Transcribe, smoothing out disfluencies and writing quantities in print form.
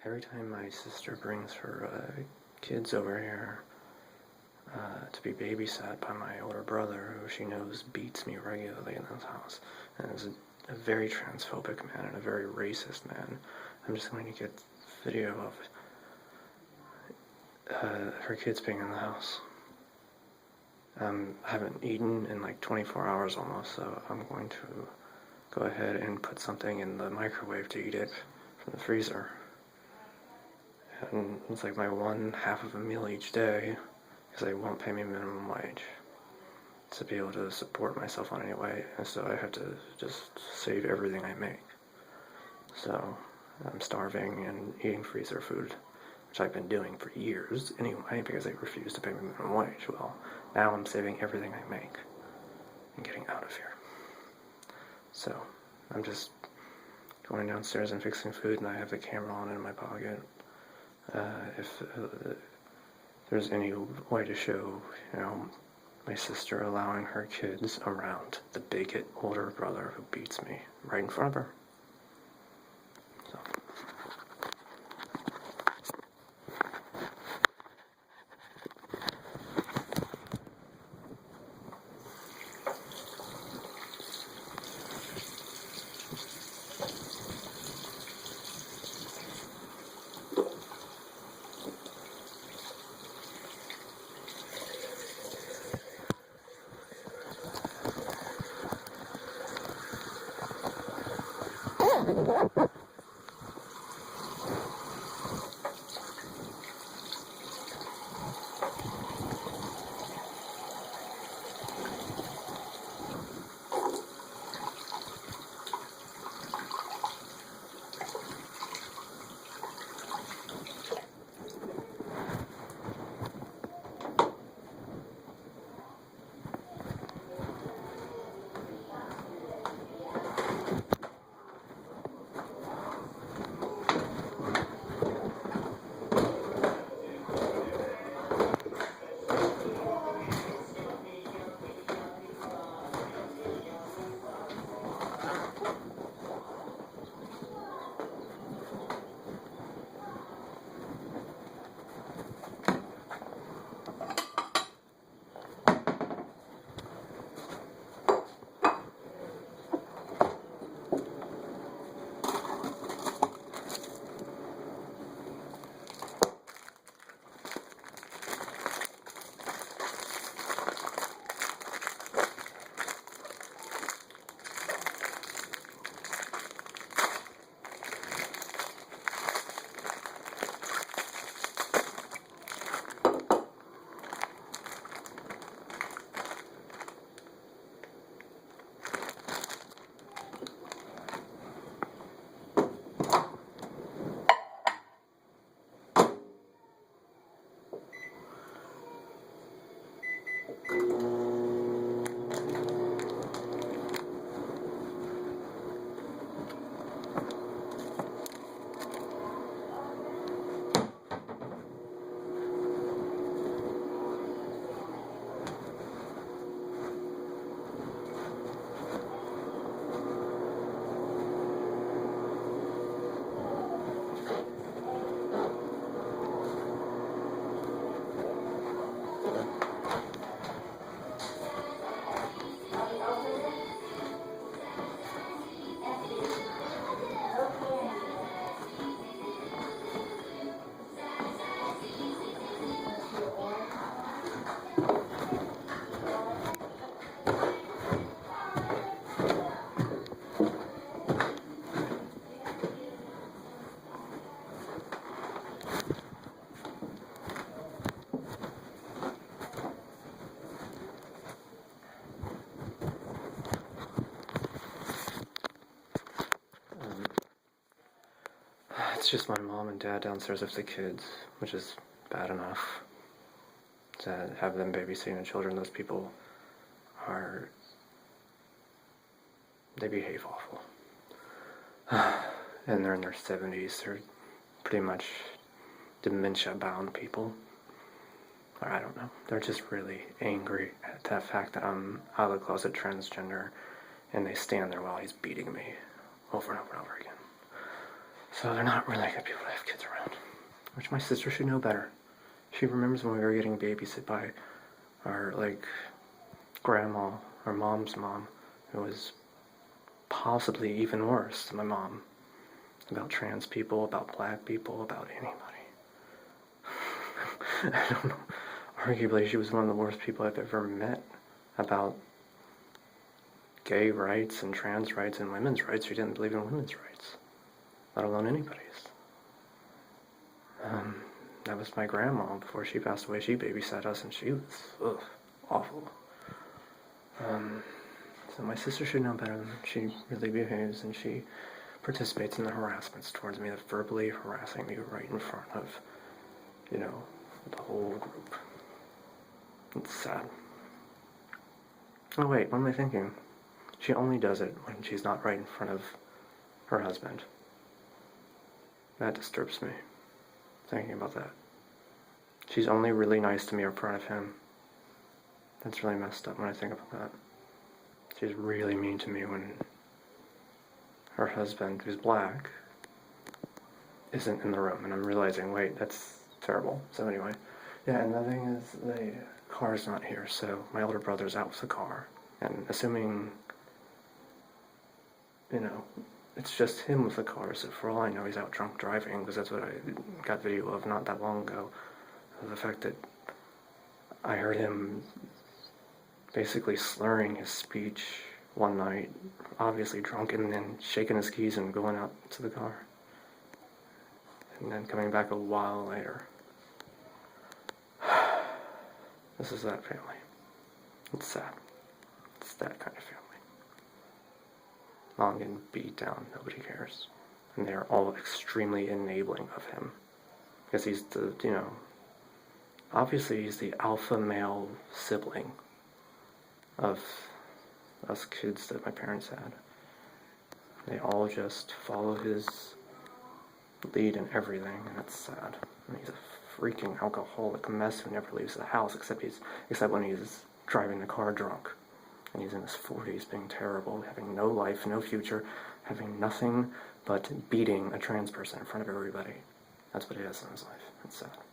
Every time my sister brings her kids over here to be babysat by my older brother, who she knows beats me regularly in this house, and is a very transphobic man and a very racist man, I'm just going to get video of her kids being in the house. I haven't eaten in like 24 hours almost, so I'm going to go ahead and put something in the microwave to eat it from the freezer. And it's like my one half of a meal each day, because they won't pay me minimum wage to be able to support myself on any way, and so I have to just save everything I make. So I'm starving and eating freezer food, which I've been doing for years anyway, because they refuse to pay me minimum wage. Well, now I'm saving everything I make and getting out of here. So I'm just going downstairs and fixing food, and I have the camera on in my pocket. If there's any way to show, my sister allowing her kids around the bigot older brother who beats me right in front of her. So. It's just my mom and dad downstairs with the kids, which is bad enough. To have them babysitting the children, those people they behave awful. And they're in their 70s, they're pretty much dementia-bound people. Or I don't know, they're just really angry at the fact that I'm out of the closet transgender, and they stand there while he's beating me over and over and over again. So they're not really good people to have kids around. Which my sister should know better. She remembers when we were getting babysit by our, like, grandma, our mom's mom, who was possibly even worse than my mom. About trans people, about black people, about anybody. I don't know. Arguably, she was one of the worst people I've ever met about gay rights and trans rights and women's rights. She didn't believe in women's rights, let alone anybody's. That was my grandma. Before she passed away, she babysat us, and she was awful. So my sister should know better. She really behaves, and she participates in the harassments towards me, verbally harassing me right in front of, the whole group. It's sad. Oh wait, what am I thinking? She only does it when she's not right in front of her husband. That disturbs me, thinking about that. She's only really nice to me in front of him. That's really messed up when I think about that. She's really mean to me when her husband, who's black, isn't in the room. And I'm realizing, wait, that's terrible. So anyway, yeah, and the thing is, the car's not here, so my older brother's out with the car. And assuming, it's just him with the car, so for all I know, he's out drunk driving, because that's what I got video of not that long ago. The fact that I heard him basically slurring his speech one night, obviously drunk, and then shaking his keys and going out to the car. And then coming back a while later. This is that family. It's sad. It's that kind of family. Mom getting beat down, nobody cares. And they are all extremely enabling of him. Because he's the, obviously he's the alpha male sibling of us kids that my parents had. They all just follow his lead in everything, and it's sad. And he's a freaking alcoholic mess who never leaves the house except when he's driving the car drunk. And he's in his 40s, being terrible, having no life, no future, having nothing but beating a trans person in front of everybody. That's what he has in his life. It's sad.